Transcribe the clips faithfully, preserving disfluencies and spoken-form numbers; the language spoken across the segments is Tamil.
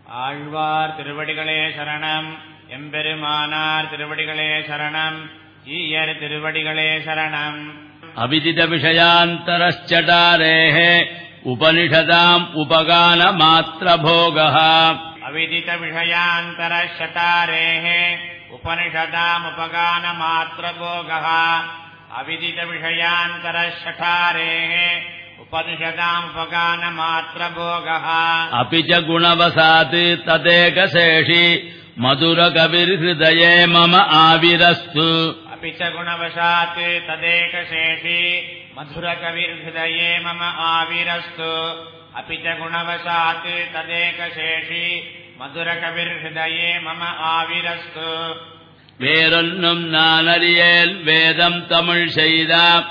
ஆழ்வார் திருவடிகளே சரணம். எம்பெருமானார் திருவடிகளே சரணம். ஈயர் திருவடிகளே சரணம். அவிதித விஷயாந்தரச்சடாரேஹ உபனிஷதாம் உபகான மாத்ர போகः. அவிதித விஷயாந்தரச்சடாரேஹ உபனிஷதாம் உபகான மாத்ர போகः. அவிதித விஷயாந்தரச்சடாரேஹ உபனிஷதாம் உபகான மாத்ர போகः. அபிச்ச குணவசாத் ததேகசேஷி மதுர கவிர் ஹிருதயே மம ஆவிரஸ்து. அபிச்ச குணவசாத் ததேகசேஷி மதுர கவிர் ஹிருதயே மம ஆவிரஸ்து. அபிச்ச குணவசாத் ததேகசேஷி மதுர கவிர் ஹிருதயே மம ஆவிரஸ்து. வேறொன்னும் நான் அறியேன் வேதம் தமிழ் செய்த.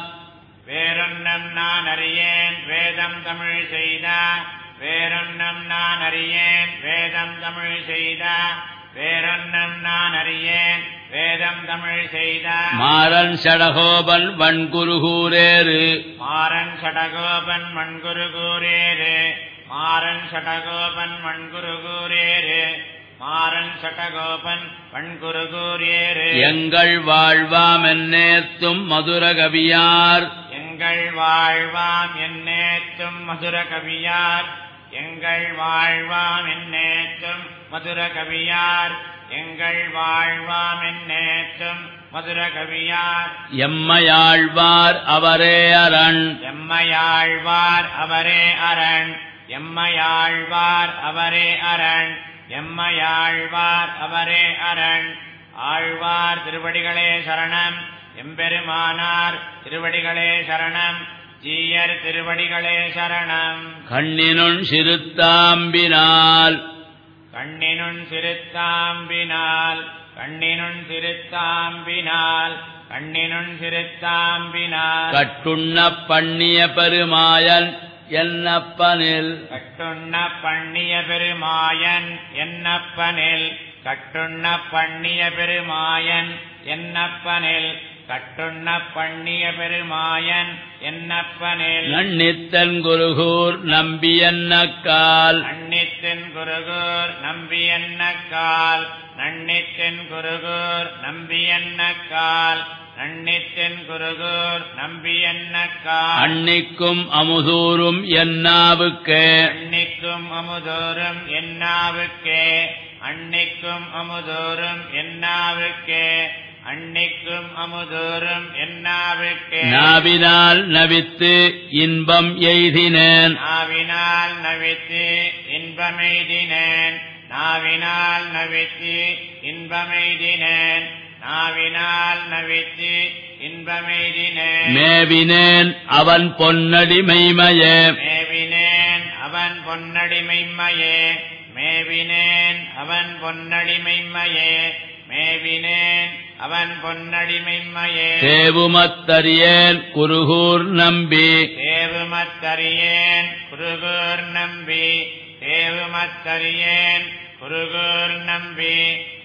வேறொன்னும் நான் அறியேன் வேதம் தமிழ் செய்த. வேறொன்னும் நான் அறியேன் வேதம் தமிழ் செய்த. வேறொன்னும் நான் அறியேன் வேதம் தமிழ் செய்த. மாறன் சடகோபன் வன்குருகூரேறு. மாறன் சடகோபன் மண்குருகூரேறு. மாறன் சடகோபன் மண்குருகூரேறு. மாறன் சடகோபன் மண்குருகூரேறு. எங்கள் வாழ்வாம் என்னேத்தும் மதுர கவியார். எங்கள் வாழ்வாம் என்னேத்தும் மதுர கவியார். எங்கள் வாழ்வாம் என்னேத்தும் மதுர கவியார். எங்கள் வாழ்வாம் என்னேத்தும் மதுர கவியார். எம்மையாழ்வார் அவரே அரண். எம்மையாழ்வார் அவரே அரண். எம்மையாழ்வார் அவரே அரண். எம்மையாழ்வார் அவரே அரண். ஆழ்வார் திருவடிகளே சரணம். எம்பெருமானார் திருவடிகளே சரணம். ஜீயர் திருவடிகளே சரணம். கண்ணினுன் சிறுத்தாம்பினால். கண்ணினுன் சிறுத்தாம்பினால். கண்ணினுன் சிறுத்தாம்பினால். கண்ணினுன் சிறுத்தாம்பினால். கட்டுண்ண பண்ணிய பெருமாயன் என்னப்பனில். கட்டுண்ண பண்ணிய பெருமாயன் என்னப்பனில். கட்டுண்ண பண்ணிய பெருமாயன் என்னப்பனில். கட்டுண்ண பண்ணிய பெருமாயன் என்னப்பனில். நன்னித்தன் குருகூர் நம்பியன்னக்கால். நன்னித்தின் குருகூர் நம்பியன்னக்கால். நன்னித்தின் குருகூர் நம்பியன்னக்கால். நன்னித்தின் குருகூர் நம்பியன்னக்கால். அன்னிக்கும் அமுதூரும் என்னாவுக்கே. அன்னிக்கும் அமுதோறும் என்னாவுக்கே. அன்னிக்கும் அமுதோறும் என்னாவுக்கே. அன்னிக்கும் அமுதோறும் என்னாவுக்கே. நாவினால் நவித்து இன்பம் எய்தினேன். நாவினால் நவித்து இன்பமெய்தினேன். நாவினால் நவித்து இன்பமெய்தினேன். நாவினால் நவித்து இன்பமெய்தினேன். மேவினேன் அவன் பொன்னடி மெய்மையே. மேவினேன் அவன் பொன்னடி மெய்மையே. மேவினேன் அவன் பொன்னடி மெய்மையே. மேவினேன் அவன் பொன்னடி மெய்மையே. தேவுமத்தறியேன் குருகூர் நம்பி. தேவுமத்தறியேன் குருகூர் நம்பி. தேவுமத்தறியேன் குருகூர் நம்பி.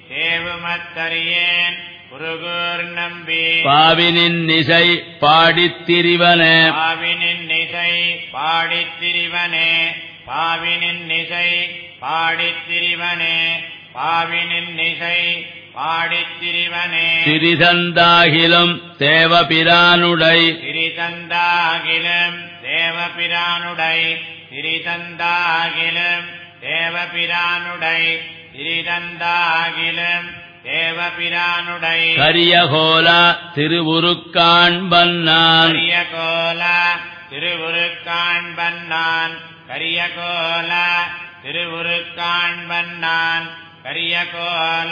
தேவுமத்தறியேன் குருகூர் நம்பி. பாவினின் இசை பாடித் திரிவனே. பாவினின் இசை பாடித் திரிவனே. பாவினின் இசை பாடித் திரிவனே. பாவினின் இசை பாடித் திரிவனே. சிறிதந்தாகிலும் தேவபிரானுடை. சிறிதந்தாகிலும் தேவபிரானுடை. சிறிதந்தாகிலும் தேவபிரானுடை. சிறிதந்தாகிலும் தேவபிரானுடை. கரியகோலா திருவுருக்காண்பன்னான். கரியகோல திருவுருக்காண்பன்னான். கரியகோல திருவுருக்காண்பன்னான். கரியகோல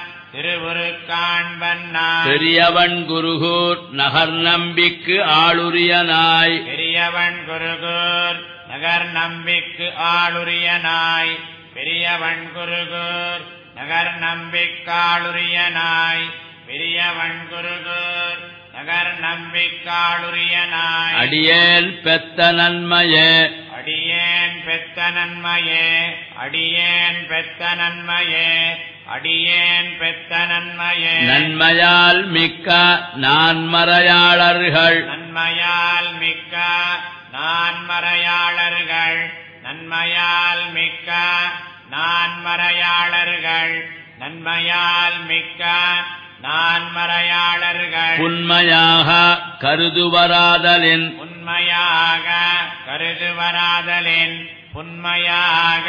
திருவுருக்காண்பன்னான். பெரியவன் குருகூர் நகர் நம்பிக்கு ஆளுரியனாய். பெரியவன் குருகூர் நகர் நம்பிக்கு ஆளுரியனாய். பெரியவன் குருகூர் நகர் நம்பிக்காளுரியனாய். பெரியவன் குருகூர் நகர் நம்பிக்காளுரியனாய். அடியேன் பெத்த நன்மையே. அடியேன் பெத்த நன்மையே. அடியேன் பெத்த நன்மையே. அடியேன் பெத்த நன்மையே. நன்மையால் மிக்க நான்மறையாளர்கள். நன்மையால் மிக்க நான்மறையாளர்கள். நன்மையால் மிக்க நான்மறையாளர்கள் நன்மையால் மிக்க நான்மறையாளர்கள் உண்மையாக கருதுவராதலின் உண்மையாக கருதுவராதலின் புன்மையாக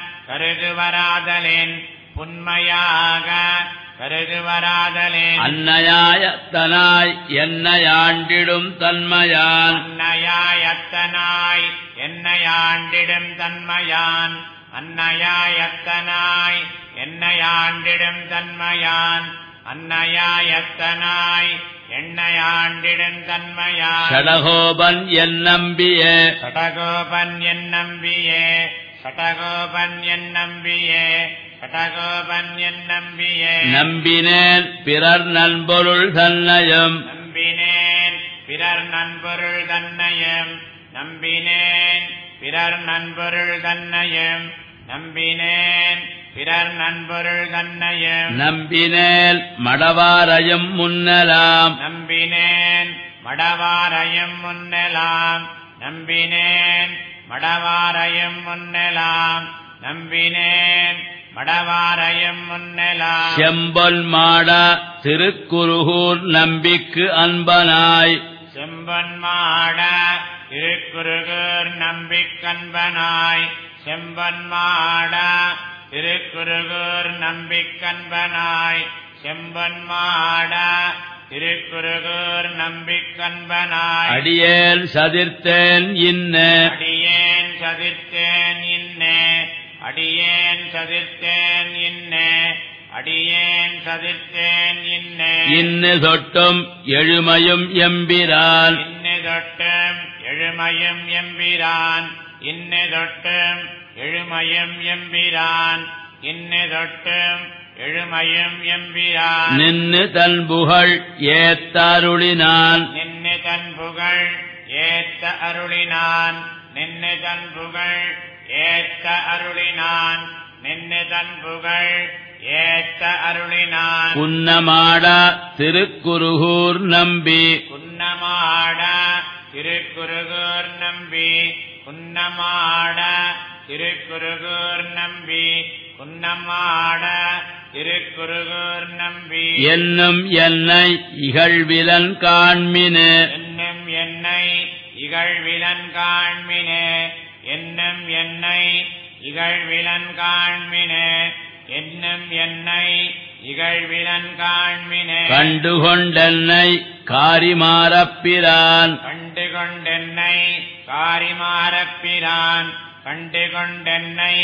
கருதுவராதலின் புன்மையாக கருதுவராதலின் அன்னையாயத்தனாய் என்னையாண்டிடும் தன்மையான் அன்னையாயத்தனாய் என்னையாண்டிடும் தன்மையான் அன்னையாயத்தனாய் என்னையாண்டிடும் தன்மையான் அன்னையாயத்தனாய் என்னையாண்டிடும் தன்மையான் ஷடகோபன் என் நம்பியே சடகோபன் என் நம்பியே சடகோபன் என் நம்பியே சடகோபன் என் நம்பியே நம்பினேன் பிறர் நண்பொருள் தன்னையும் நம்பினேன் பிறர் நண்பொருள் தன்னையும் நம்பினேன் பிறர் நண்பொருள் தன்னையும் நம்பினேன் பிறர் நண்பொருள் தன்னையும் நம்பினேன் மடவாரையும் முன்னலாம் நம்பினேன் மடவாரையும் முன்னலாம் நம்பினேன் மடவாரையும் முன்னலாம் நம்பினேன் மடவாரையும் முன்னலாம் செம்பொல் மாட திருக்குருகூர் நம்பிக்கு அன்பனாய் செம்பன்மாட திருக்குருகூர் நம்பிக்கன்பனாய் செம்பன்மாட திருக்குருகூர் நம்பிக்கன்பனாய் செம்பன்மாட திருக்குருகூர் நம்பிக்கன்பனாய் அடியேன் சதிர்த்தேன் இன்ன அடியேன் சதிர்த்தேன் இன்னே அடியேன் சதிர்த்தேன் இன்னே அடியேன் சதிர்த்தேன் இன்னே இன்னு தொட்டும் எழுமையும் எம்பிரான் இன்னு தொட்டும் எழுமையும் எம்பிரான் இன்னு தொட்டும் எழுமையும் எம்பிரான் இன்னு தொட்டும் எழுமையும் எம்பிரான் நின்னு தன் புகழ் ஏத்தாருளினான் நின்னு தன் புகழ் ஏத்த அருளினான் நின்னு தன் புகழ் ஏத்த அருளினான் நின்னு தன் புகழ் ஏத்த அருளினான் குன்னமாட திருக்குருகூர் நம்பி குன்னமாட திருக்குருகூர் நம்பி குன்னமாட திருக்குருகூர் நம்பி குன்னமாட திருக்குருகூர் நம்பி என்னும் என்னை இகழ்விலன் காண்மினு என்னும் என்னை இகழ்விலன் காண்மினே என்னும் என்னை இகழ்விலன் காண்மினே என்னும் என்னை இகழ்விலன் காண்மினே கண்டுகொண்டென்னை காரிமாறப்பிரான் கண்டுகொண்டென்னை காரிமாறப்பிரான் கண்டுகொண்டென்னை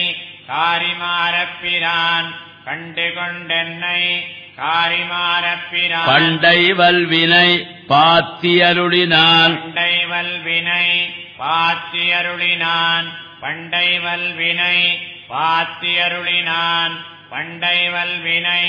காரிமாறப்பிரான் கண்டுகொண்டென்னை காரிமாறப்பிரான் பண்டை வல்வினை பாத்தியருளினான் பண்டை வல்வினை பாத்தியருளினான் பண்டை வல்வினை பாத்தியருளினான் பண்டை வல்வினை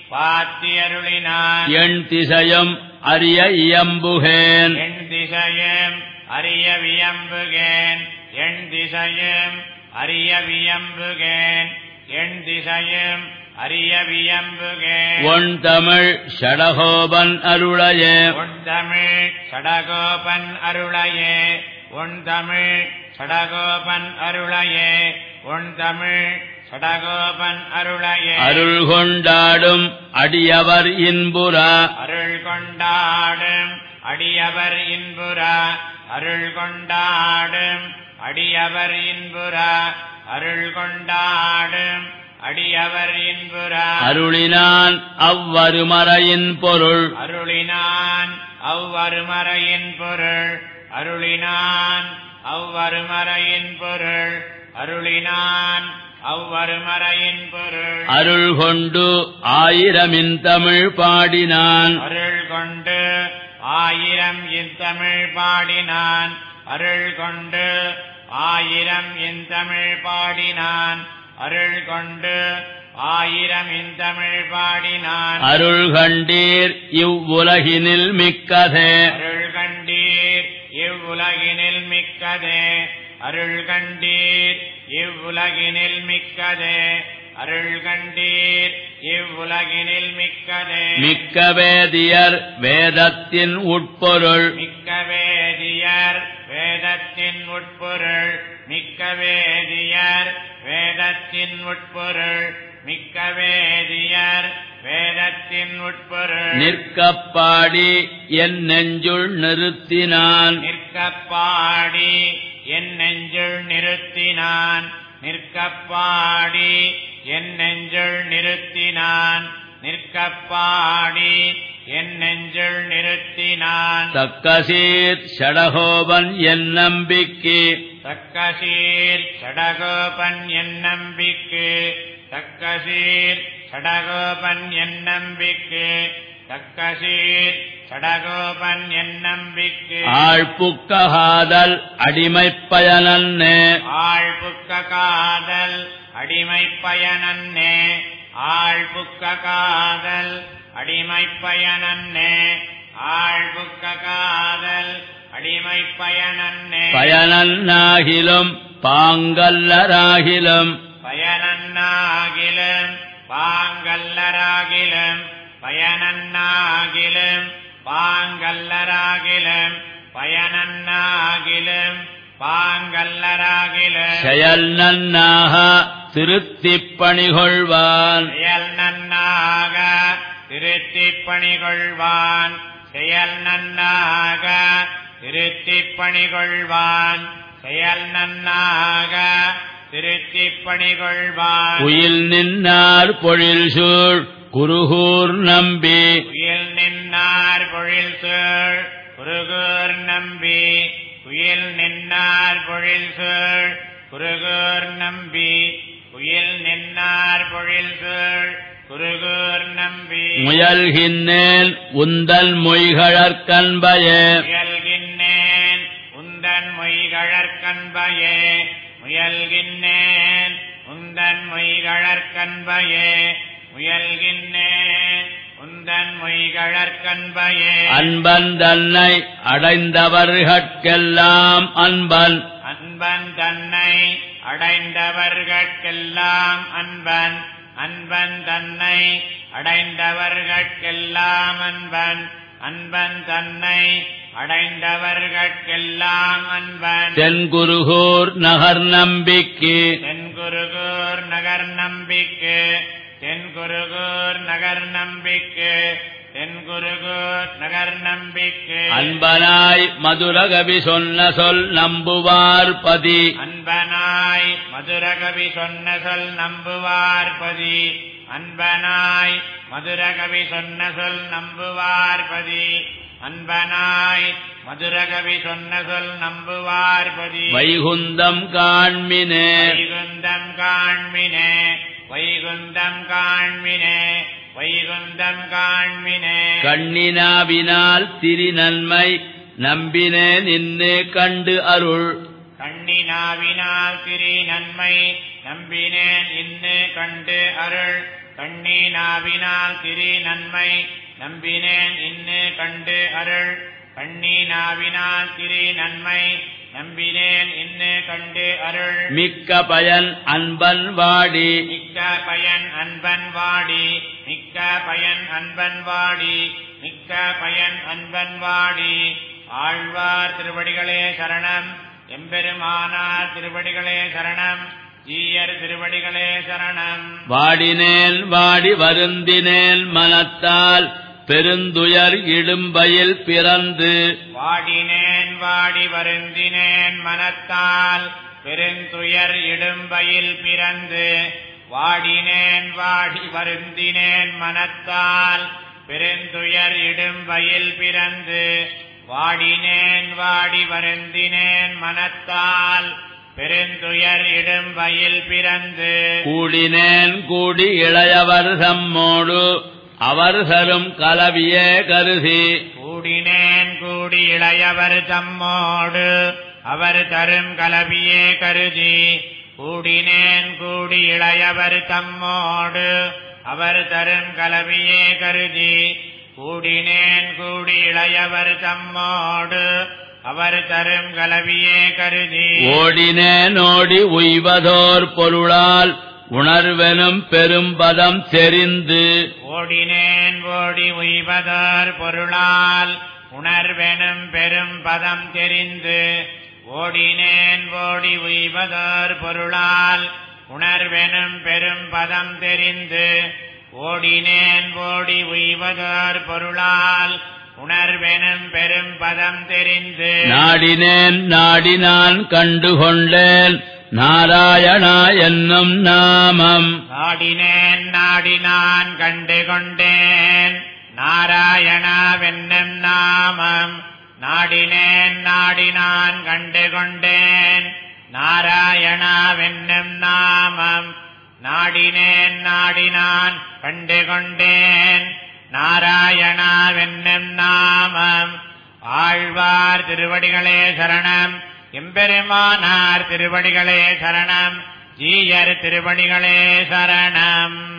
பாத்தியருளினான் எண் திசையும் அறிய இயம்புகேன் எண் திசையும் அறிய வியம்புகேன் எண் திசையும் அறிய வியம்புகேன் எண் திசையும் அறிய வியம்புகேன் ஒன் தமிழ் ஷடகோபன் அருளையே உன் தமிழ் சடகோபன் அருளையே உன் தமிழ் சடகோபன் அருளையே உன் தமிழ் சடகோபன் அருளையே அருள் கொண்டாடும் அடியவர் இன்புறா அருள் கொண்டாடும் அடியவர் இன்புறா அருள் கொண்டாடும் அடியவர் இன்புறா அருள் கொண்டாடும் அடியவர் இன்புறா அருளினான் அவ்வருமறையின் பொருள் அருளினான் அவ்வருமறையின் பொருள் அருளினான் அவ்வருமறையின் பொருள் அருளினான் அவ்வருமறையின் பொருள் அருள் கொண்டு ஆயிரமின் தமிழ் பாடினான் அருள் கொண்டு ஆயிரம் இந்தமிழ் பாடினான் அருள் கொண்டு ஆயிரம் இந்தமிழ் பாடினான் அருள் கொண்டு ஆயிரம் இந்தமிழ் பாடினான் அருள் கண்டீர் இவ்வுலகினில் மிக்கதே அருள் கண்டீர் இவ்வுலகினில் மிக்கதே அருள் கண்டீர் இவ்வுலகினில் மிக்கதே அருள் கண்டீர் இவ்வுலகினில் மிக்கதே மிக்க வேதியர் வேதத்தின் உட்பொருள் மிக்க வேதியர் வேதத்தின் உட்பொருள் மிக்க வேதியர் வேதத்தின் உட்பொருள் மிக்க வேதியர் வேதத்தின் உட்பொருள் நிற்கப்பாடி என் நெஞ்சுள் நிறுத்தினான் நிற்கப்பாடி என் நெஞ்சுள் நிறுத்தினான் நிற்கப்பாடி என் நெஞ்சுள் நிறுத்தினான் நிற்கப்பாடி என் நெஞ்சுள் நிறுத்தினான் தக்கசீர் ஷடகோபன் என் நம்பிக்கை தக்கசீர் சடகோபன் என் நம்பிக்கு தக்கசீர் சடகோபன் என் நம்பிக்கு தக்கசீர் சடகோபன் என் நம்பிக்கு ஆழ்புக்க காதல் அடிமைப் பயனன்னே ஆழ்புக்க காதல் அடிமைப் பயனன்னே ஆழ்புக்க காதல் அடிமைப் பயனன்னே ஆழ்புக்க காதல் அடிமைப் பயனன்னே பயனன்னாகிலும் பாங்கல்லராகிலும் பயனன்னாகிலும் பாங்கல்லராகிலும் பயனன்னாகிலும் பாங்கல்லராகிலும் பயனன்னாகிலும் பாங்கல்லராகிலும் செயல் நன்னாக திருத்திப் பணிகொள்வான் செயல் நன்னாக திருத்திப் பணிகொள்வான் செயல் நன்னாக திருத்திப் பணிகொள்வான் செயல் நன்னாக திருத்திப் பணிகொள்வான் குயில் நின்னார் பொழில் சூழ் குருகூர் நம்பி குயில் நின்னார் பொழில் சூழ் குருகூர் நம்பி குயில் நின்னார் பொழில் சூழ் குருகூர் நம்பி குயில் நின்னார் பொழில் சூழ் குருகூர் நம்பி முயல்கின்னேன் உந்தல் மொய்கழற்கன்பயே முயல்கின்னேன் உந்தன் மொய்கழற்கன்பயே முயல்கின்னேன் உந்தன் மொய்கழற்கன்பயே முயல்கின்னேன் உந்தன் மொய்கழற்கன்பயே அன்பன் தன்னை அடைந்தவர்கட்கெல்லாம் அன்பன் அன்பன் தன்னை அடைந்தவர்கட்கெல்லாம் அன்பன் அன்பன் தன்னை அடைந்தவர்கட்கெல்லாம் அன்பன் அன்பன் தன்னை அடைந்தவர்கட்கெல்லாம் அன்பன் தென்குருகூர் நகர் நம்பிக்கு தென்குருகூர் நகர் நம்பிக்கு தென்குருகூர் நகர் நம்பிக்கு தென்குருகூர் நகர் நம்பிக்கு அன்பனாய் மதுரகவி சொன்ன சொல் நம்புவார் பதி அன்பனாய் மதுரகவி சொன்ன சொல் நம்புவார் பதி அன்பனாய் மதுரகவி சொன்ன சொல் நம்புவார் பதி அன்பனாய் மதுரகவி சொன்ன சொல் நம்புவார் பதி வைகுந்தம் காண்மினே வைகுந்தம் காண்மினே வைகுந்தம் காண்மினே வைகுந்தம் காண்மினே கண்ணினாவினால் திரி நன்மை நம்பினே நின்று கண்டு அருள் கண்ணினாவினால் திரி நன்மை நம்பினேன் இன்னு கண்டு அருள் கண்ணினாவினால் திரி நன்மை நம்பினேன் இன்னு கண்டு அருள் கண்ணினாவினால் திரி நன்மை நம்பினேன் இன்னு கண்டு அருள் மிக்க பயன் அன்பன் வாடி மிக்க பயன் அன்பன் வாடி மிக்க பயன் அன்பன் வாடி மிக்க பயன் அன்பன் வாடி ஆழ்வார் திருவடிகளே சரணம் எம்பெருமானார் திருவடிகளே சரணம் ஜீயர் திருவடிகளே சரணம் வாடினேன் வாடி வருந்தினேன் மனத்தால் பெருந்துயர் இடும்பையில் பிறந்து வாடினேன் வாடி வருந்தினேன் மனத்தால் பெருந்துயர் இடும்பையில் பிறந்து வாடினேன் வாடி வருந்தினேன் மனத்தால் பெருந்துயர் இடும்பையில் பிறந்து வாடினேன் வாடி வருந்தினேன் மனத்தால் பெருந்துயர் இடும்பையில் பிறந்து கூடினேன் கூடி இளையவர் தம்மோடு அவர் தரும் கலவியே கருதி கூடினேன் கூடி இளையவர் தம்மோடு அவர் தரும் கலவியே கருதி கூடினேன் கூடி இளையவர் தம்மோடு அவர் தரும் கலவியே கருதி கூடினேன் கூடி இளையவர் தம்மோடு அவர் தரும் கலவியே கருதி ஓடினேன் ஓடி உய்வதோர் பொருளால் உணர்வெனும் பெரும்பதம் தெரிந்து ஓடினேன் ஓடி உய்வதோர் பொருளால் உணர்வெனும் பெரும் பதம் தெரிந்து ஓடினேன் ஓடி உய்வதோர் பொருளால் உணர்வெனும் பெரும் பதம் தெரிந்து ஓடினேன் ஓடி உய்வதோர் பொருளால் உணர்வெனும் பெரும் பதம் தெரிந்து நாடினேன் நாடினான் கண்டுகொண்டேன் நாராயணா என்னும் நாமம் நாடினேன் நாடினான் கண்டுகொண்டேன் நாராயணாவென்னும் நாமம் நாடினேன் நாடினான் கண்டுகொண்டேன் நாராயணாவென்னும் நாமம் நாடினேன் நாடினான் கண்டுகொண்டேன் நாராயணாவென்னும் நாமம் ஆழ்வார் திருவடிகளே சரணம் எம்பெருமானார் திருவடிகளே சரணம் ஜீயர் திருவடிகளே சரணம்.